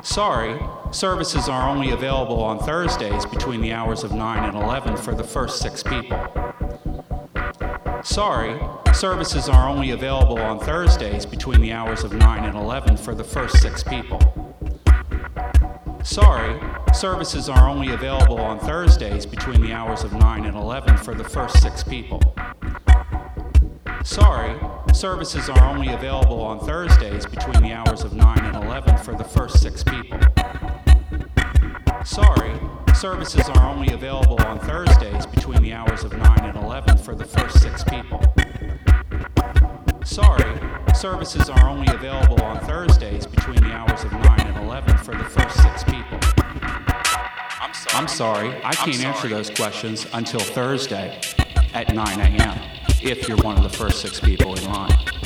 Sorry, services are only available on Thursdays between the hours of 9 and 11 for the first 6 people. Sorry, services are only available on Thursdays between the hours of 9 and 11 for the first 6 people. Sorry, services are only available on Thursdays between the hours of 9 and 11 for the first 6 people. Sorry, services are only available on Thursdays between the hours of 9 and 11 for the first 6 people. Sorry, services are only available on Thursdays between the hours of 9 and 11 for the first 6 people. Sorry, services are only available on Thursdays between the hours of 9 and 11 for the first 6 people. I'm sorry, I can't answer those questions until Thursday at 9 a.m. if you're one of the first 6 people in line.